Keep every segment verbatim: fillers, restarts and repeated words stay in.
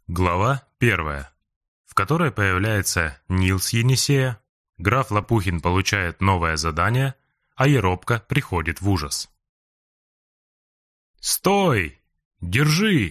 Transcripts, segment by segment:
Глава первая, в которой появляется Нил с Енисея, граф Лопухин получает новое задание, а Еропка приходит в ужас. «Стой! Держи!»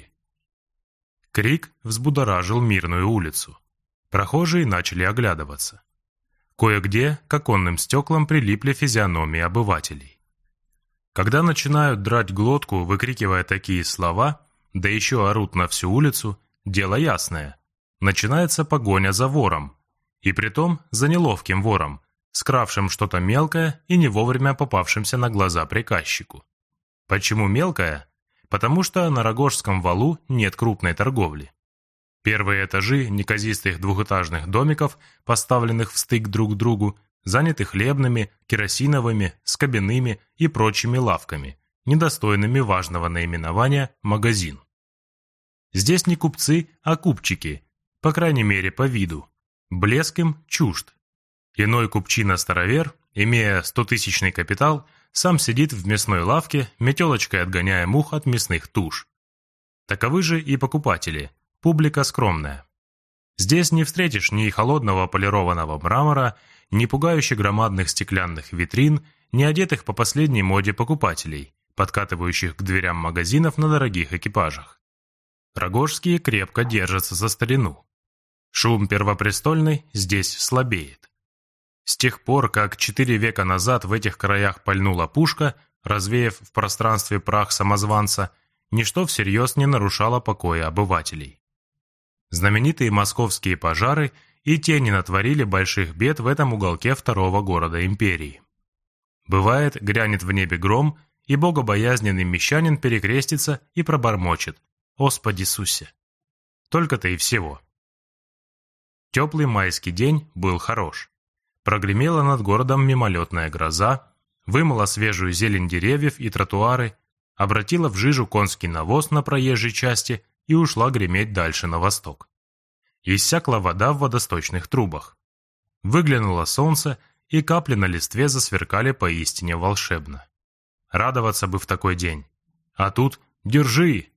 Крик взбудоражил мирную улицу. Прохожие начали оглядываться. Кое-где к оконным стеклам прилипли физиономии обывателей. Когда начинают драть глотку, выкрикивая такие слова, да еще орут на всю улицу, дело ясное. Начинается погоня за вором. И притом за неловким вором, скравшим что-то мелкое и не вовремя попавшимся на глаза приказчику. Почему мелкое? Потому что на Рогожском валу нет крупной торговли. Первые этажи неказистых двухэтажных домиков, поставленных в стык друг к другу, заняты хлебными, керосиновыми, скобяными и прочими лавками, недостойными важного наименования «магазин». Здесь не купцы, а купчики, по крайней мере по виду. Блеск им чужд. Иной купчина-старовер, имея стотысячный капитал, сам сидит в мясной лавке, метелочкой отгоняя мух от мясных туш. Таковы же и покупатели, публика скромная. Здесь не встретишь ни холодного полированного мрамора, ни пугающе громадных стеклянных витрин, ни одетых по последней моде покупателей, подкатывающих к дверям магазинов на дорогих экипажах. Рогожские крепко держатся за старину. Шум первопрестольный здесь слабеет. С тех пор, как четыре века назад в этих краях пальнула пушка, развеяв в пространстве прах самозванца, ничто всерьез не нарушало покоя обывателей. Знаменитые московские пожары и те не натворили больших бед в этом уголке второго города империи. Бывает, грянет в небе гром, и богобоязненный мещанин перекрестится и пробормочет: «Господи Иисусе!» Только-то и всего. Теплый майский день был хорош. Прогремела над городом мимолетная гроза, вымыла свежую зелень деревьев и тротуары, обратила в жижу конский навоз на проезжей части и ушла греметь дальше на восток. Иссякла вода в водосточных трубах. Выглянуло солнце, и капли на листве засверкали поистине волшебно. Радоваться бы в такой день. А тут «держи!».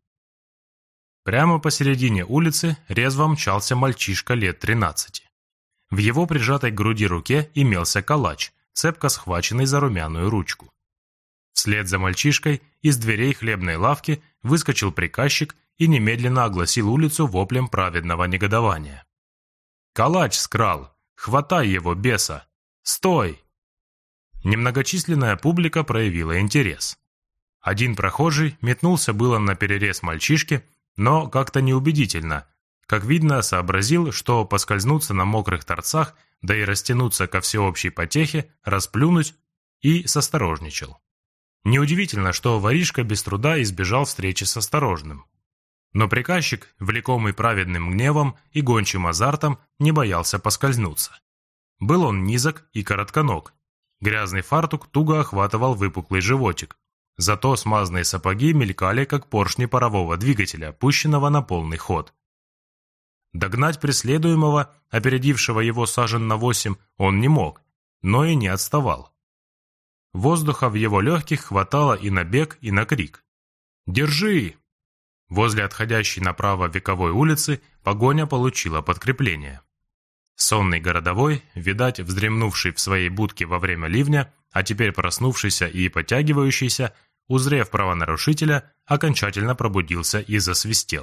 Прямо посередине улицы резво мчался мальчишка лет тринадцати. В его прижатой к груди руке имелся калач, цепко схваченный за румяную ручку. Вслед за мальчишкой из дверей хлебной лавки выскочил приказчик и немедленно огласил улицу воплем праведного негодования. «Калач скрал! Хватай его, беса! Стой!» Немногочисленная публика проявила интерес. Один прохожий метнулся было наперерез мальчишке, но как-то неубедительно. Как видно, сообразил, что поскользнуться на мокрых торцах, да и растянуться ко всеобщей потехе, расплюнуть, и состорожничал. Неудивительно, что воришка без труда избежал встречи с осторожным. Но приказчик, влекомый праведным гневом и гончим азартом, не боялся поскользнуться. Был он низок и коротконог. Грязный фартук туго охватывал выпуклый животик. Зато смазанные сапоги мелькали, как поршни парового двигателя, пущенного на полный ход. Догнать преследуемого, опередившего его сажен на восемь, он не мог, но и не отставал. Воздуха в его легких хватало и на бег, и на крик. «Держи!» Возле отходящей направо Вековой улицы погоня получила подкрепление. Сонный городовой, видать, вздремнувший в своей будке во время ливня, а теперь проснувшийся и потягивающийся, узрев правонарушителя, окончательно пробудился и засвистел.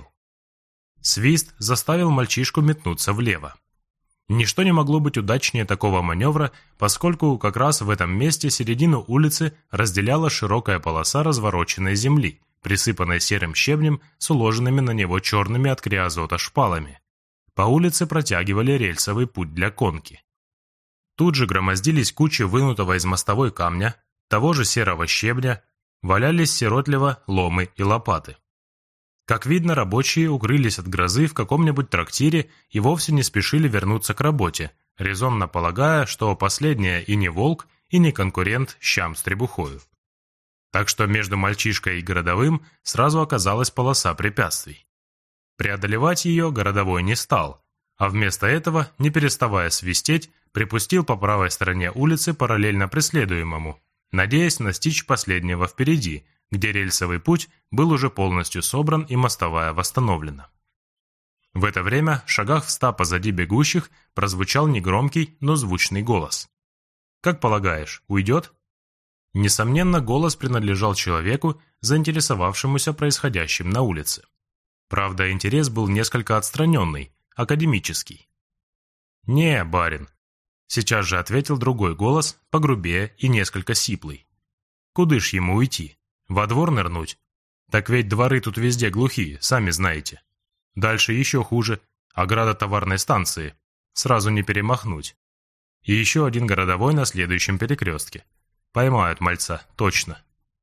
Свист заставил мальчишку метнуться влево. Ничто не могло быть удачнее такого маневра, поскольку как раз в этом месте середину улицы разделяла широкая полоса развороченной земли, присыпанной серым щебнем с уложенными на него черными от криозота шпалами. По улице протягивали рельсовый путь для конки. Тут же громоздились кучи вынутого из мостовой камня, того же серого щебня, валялись сиротливо ломы и лопаты. Как видно, рабочие укрылись от грозы в каком-нибудь трактире и вовсе не спешили вернуться к работе, резонно полагая, что последняя и не волк, и не конкурент щам с требухою. Так что между мальчишкой и городовым сразу оказалась полоса препятствий. Преодолевать ее городовой не стал, а вместо этого, не переставая свистеть, припустил по правой стороне улицы параллельно преследуемому, надеясь настичь последнего впереди, где рельсовый путь был уже полностью собран и мостовая восстановлена. В это время, шагах в ста позади бегущих, прозвучал негромкий, но звучный голос. «Как полагаешь, уйдет?» Несомненно, голос принадлежал человеку, заинтересовавшемуся происходящим на улице. Правда, интерес был несколько отстраненный, академический. «Не, барин», — сейчас же ответил другой голос, погрубее и несколько сиплый. «Куды ж ему уйти? Во двор нырнуть? Так ведь дворы тут везде глухие, сами знаете. Дальше еще хуже, ограда товарной станции. Сразу не перемахнуть. И еще один городовой на следующем перекрестке. Поймают мальца, точно».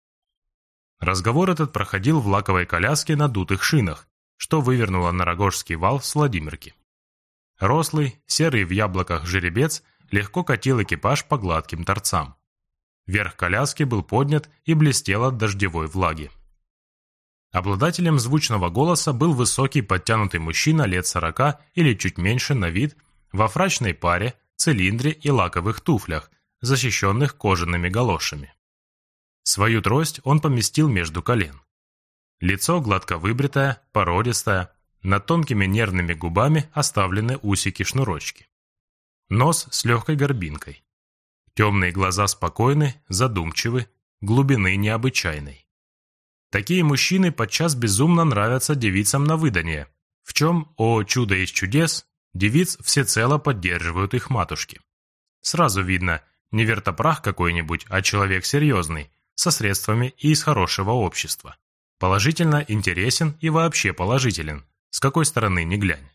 Разговор этот проходил в лаковой коляске на дутых шинах, что вывернуло на Рогожский вал с Владимирки. Рослый, серый в яблоках жеребец легко катил экипаж по гладким торцам. Верх коляски был поднят и блестел от дождевой влаги. Обладателем звучного голоса был высокий подтянутый мужчина лет сорока или чуть меньше на вид, во фрачной паре, цилиндре и лаковых туфлях, защищенных кожаными галошами. Свою трость он поместил между колен. Лицо гладко выбритое, породистое, над тонкими нервными губами оставлены усики-шнурочки. Нос с легкой горбинкой. Темные глаза спокойны, задумчивы, глубины необычайной. Такие мужчины подчас безумно нравятся девицам на выданье, в чем, о чудо из чудес, девиц всецело поддерживают их матушки. Сразу видно, не вертопрах какой-нибудь, а человек серьезный, со средствами и из хорошего общества. Положительно интересен и вообще положителен, с какой стороны ни глянь.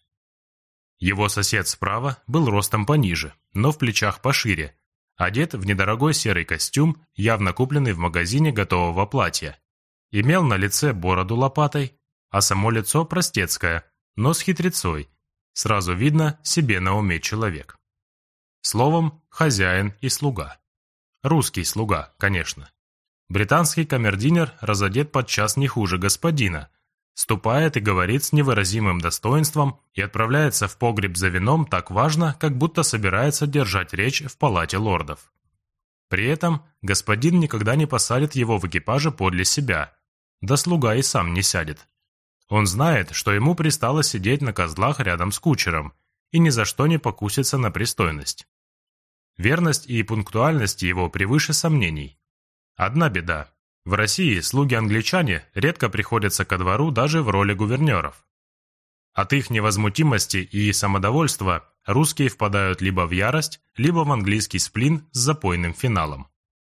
Его сосед справа был ростом пониже, но в плечах пошире, одет в недорогой серый костюм, явно купленный в магазине готового платья. Имел на лице бороду лопатой, а само лицо простецкое, но с хитрецой. Сразу видно, себе на уме человек. Словом, хозяин и слуга. Русский слуга, конечно. Британский камердинер разодет подчас не хуже господина, ступает и говорит с невыразимым достоинством и отправляется в погреб за вином так важно, как будто собирается держать речь в палате лордов. При этом господин никогда не посадит его в экипаже подле себя, да слуга и сам не сядет. Он знает, что ему пристало сидеть на козлах рядом с кучером и ни за что не покусится на пристойность. Верность и пунктуальность его превыше сомнений. Одна беда. В России слуги-англичане редко приходятся ко двору даже в роли гувернеров. От их невозмутимости и самодовольства русские впадают либо в ярость, либо в английский сплин с запойным финалом.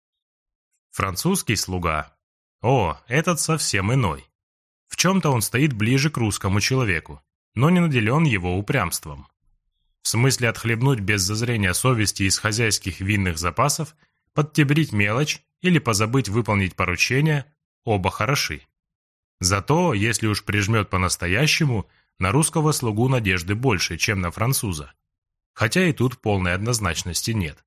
Французский слуга. О, этот совсем иной. В чем-то он стоит ближе к русскому человеку, но не наделен его упрямством. В смысле отхлебнуть без зазрения совести из хозяйских винных запасов, подтебрить мелочь или позабыть выполнить поручение, оба хороши. Зато, если уж прижмет по-настоящему, на русского слугу надежды больше, чем на француза. Хотя и тут полной однозначности нет.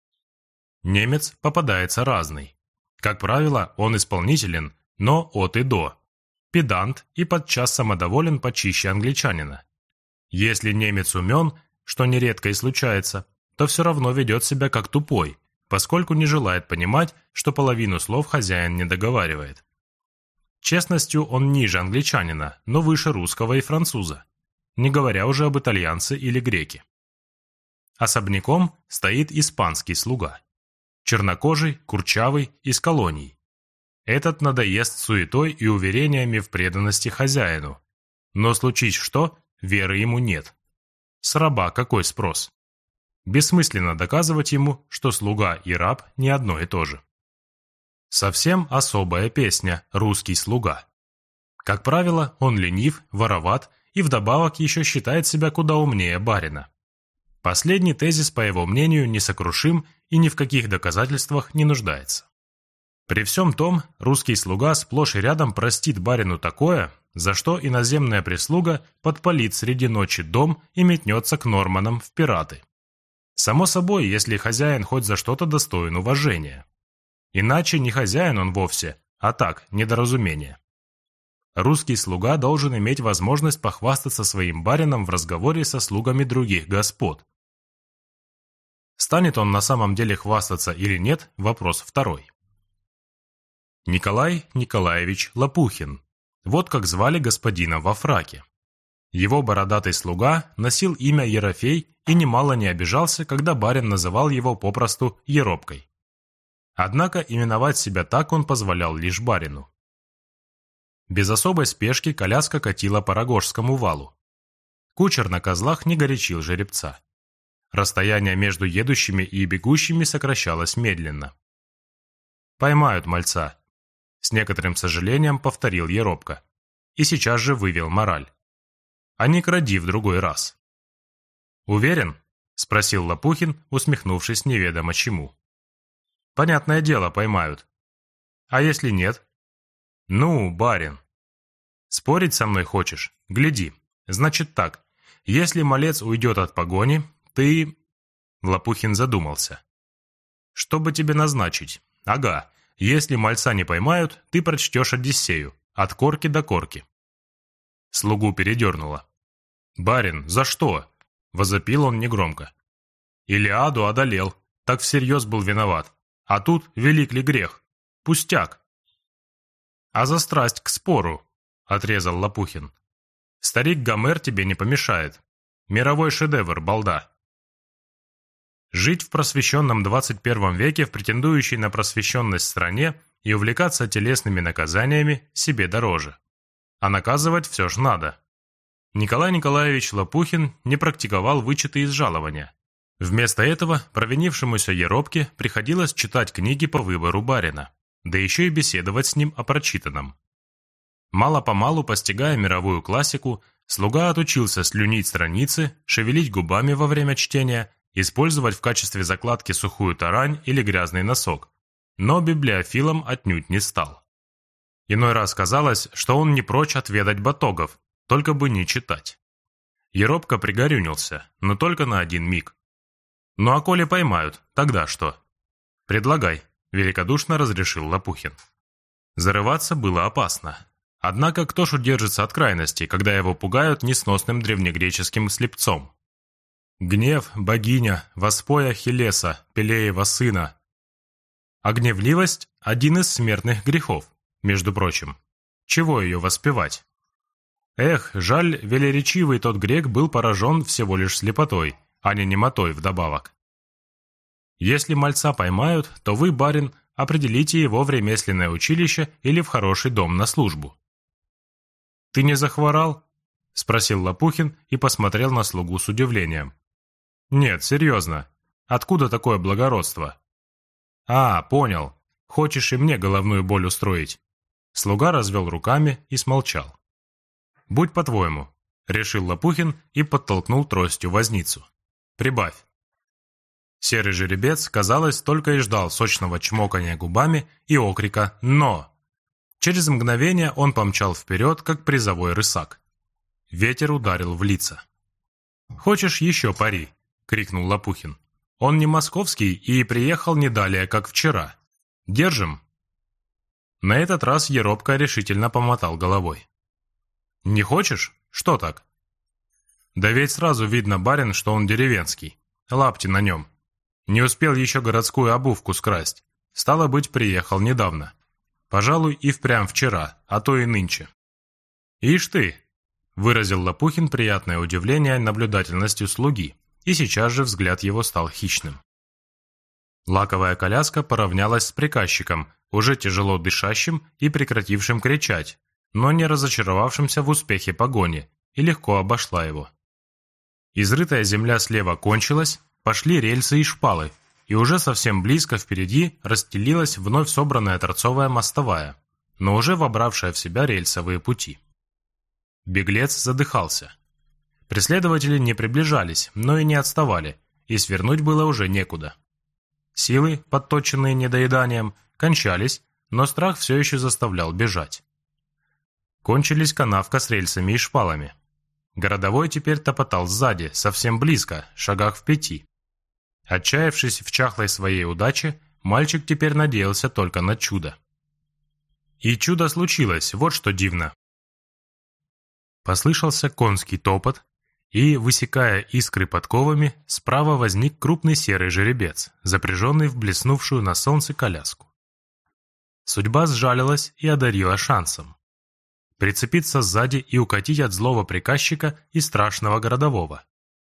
Немец попадается разный. Как правило, он исполнителен, но от и до. Педант и подчас самодоволен почище англичанина. Если немец умен, что нередко и случается, то все равно ведет себя как тупой, поскольку не желает понимать, что половину слов хозяин не договаривает. Честностью он ниже англичанина, но выше русского и француза, не говоря уже об итальянце или греке. Особняком стоит испанский слуга. Чернокожий, курчавый, из колоний. Этот надоест суетой и уверениями в преданности хозяину. Но случись что, веры ему нет. С раба какой спрос? Бессмысленно доказывать ему, что слуга и раб не одно и то же. Совсем особая песня «Русский слуга». Как правило, он ленив, вороват и вдобавок еще считает себя куда умнее барина. Последний тезис, по его мнению, несокрушим и ни в каких доказательствах не нуждается. При всем том, русский слуга сплошь и рядом простит барину такое, за что иноземная прислуга подпалит среди ночи дом и метнется к норманам в пираты. Само собой, если хозяин хоть за что-то достоин уважения. Иначе не хозяин он вовсе, а так, недоразумение. Русский слуга должен иметь возможность похвастаться своим барином в разговоре со слугами других господ. Станет он на самом деле хвастаться или нет – вопрос второй. Николай Николаевич Лопухин. Вот как звали господина во фраке. Его бородатый слуга носил имя Ерофей и немало не обижался, когда барин называл его попросту Еропкой. Однако именовать себя так он позволял лишь барину. Без особой спешки коляска катила по Рогожскому валу. Кучер на козлах не горячил жеребца. Расстояние между едущими и бегущими сокращалось медленно. «Поймают мальца», — с некоторым сожалением повторил Еропка. И сейчас же вывел мораль. «А не кради в другой раз». «Уверен?» — спросил Лопухин, усмехнувшись неведомо чему. «Понятное дело, поймают. А если нет?» «Ну, барин». «Спорить со мной хочешь? Гляди. Значит так, если малец уйдет от погони, ты...» Лопухин задумался. «Что бы тебе назначить? Ага, если мальца не поймают, ты прочтешь Одиссею, от корки до корки». Слугу передернуло. «Барин, за что?» — возопил он негромко. «Илиаду одолел, так всерьез был виноват. А тут велик ли грех? Пустяк». «А за страсть к спору?» — отрезал Лопухин. «Старик Гомер тебе не помешает. Мировой шедевр, балда». Жить в просвещенном двадцать первом веке в претендующей на просвещенность стране и увлекаться телесными наказаниями себе дороже. А наказывать все ж надо. Николай Николаевич Лопухин не практиковал вычеты из жалования. Вместо этого провинившемуся Еропке приходилось читать книги по выбору барина, да еще и беседовать с ним о прочитанном. Мало-помалу, постигая мировую классику, слуга отучился слюнить страницы, шевелить губами во время чтения, использовать в качестве закладки сухую тарань или грязный носок, но библиофилом отнюдь не стал. Иной раз казалось, что он не прочь отведать батогов, только бы не читать. Еропка пригорюнился, но только на один миг. «Ну а коли поймают, тогда что?» «Предлагай», — великодушно разрешил Лопухин. Зарываться было опасно. Однако кто ж удержится от крайности, когда его пугают несносным древнегреческим слепцом? Гнев, богиня, воспой Ахиллеса, Пелеева сына. А гневливость – один из смертных грехов, между прочим. Чего ее воспевать? Эх, жаль, велеречивый тот грек был поражен всего лишь слепотой, а не немотой вдобавок. Если мальца поймают, то вы, барин, определите его в ремесленное училище или в хороший дом на службу. «Ты не захворал?» – спросил Лопухин и посмотрел на слугу с удивлением. «Нет, серьезно. Откуда такое благородство?» «А, понял. Хочешь и мне головную боль устроить?» Слуга развел руками и смолчал. «Будь по-твоему», — решил Лопухин и подтолкнул тростью возницу. «Прибавь». Серый жеребец, казалось, только и ждал сочного чмокания губами и окрика «Но!». Через мгновение он помчал вперед, как призовой рысак. Ветер ударил в лица. «Хочешь еще пари?» — крикнул Лопухин. «Он не московский и приехал не далее, как вчера. Держим?» На этот раз Еропка решительно помотал головой. «Не хочешь? Что так?» «Да ведь сразу видно, барин, что он деревенский. Лапти на нем. Не успел еще городскую обувку скрасть. Стало быть, приехал недавно. Пожалуй, и впрямь вчера, а то и нынче». «Ишь ты!» — выразил Лопухин приятное удивление наблюдательностью слуги, и сейчас же взгляд его стал хищным. Лаковая коляска поравнялась с приказчиком, уже тяжело дышащим и прекратившим кричать, но не разочаровавшимся в успехе погони, и легко обошла его. Изрытая земля слева кончилась, пошли рельсы и шпалы, и уже совсем близко впереди расстелилась вновь собранная торцовая мостовая, но уже вобравшая в себя рельсовые пути. Беглец задыхался. Преследователи не приближались, но и не отставали, и свернуть было уже некуда. Силы, подточенные недоеданием, кончались, но страх все еще заставлял бежать. Кончились канавка с рельсами и шпалами. Городовой теперь топотал сзади, совсем близко, шагах в пяти. Отчаявшись в чахлой своей удаче, мальчик теперь надеялся только на чудо. И чудо случилось, вот что дивно. Послышался конский топот, и, высекая искры подковами, справа возник крупный серый жеребец, запряженный в блеснувшую на солнце коляску. Судьба сжалилась и одарила шансом. прицепиться сзади и укатить от злого приказчика и страшного городового.